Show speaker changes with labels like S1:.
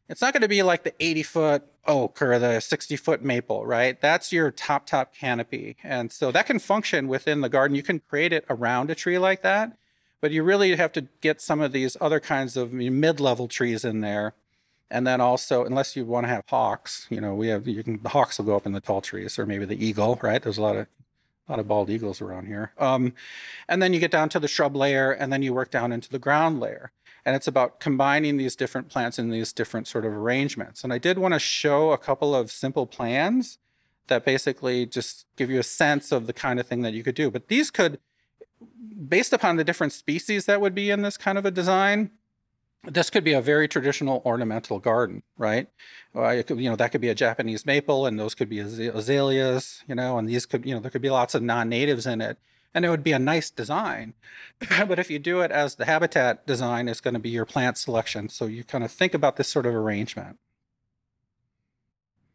S1: It's not going to be like the 80-foot oak or the 60-foot maple, right? That's your top canopy. And so that can function within the garden. You can create it around a tree like that, but you really have to get some of these other kinds of mid-level trees in there. And then also, unless you want to have hawks, the hawks will go up in the tall trees, or maybe the eagle, right? There's a lot of bald eagles around here. And then you get down to the shrub layer, and then you work down into the ground layer. And it's about combining these different plants in these different sort of arrangements. And I did want to show a couple of simple plans that basically just give you a sense of the kind of thing that you could do. But these could, based upon the different species that would be in this kind of a design, this could be a very traditional ornamental garden, right? That could be a Japanese maple, and those could be azaleas, and these could, there could be lots of non-natives in it, and it would be a nice design. But if you do it as the habitat design is going to be your plant selection, so you kind of think about this sort of arrangement.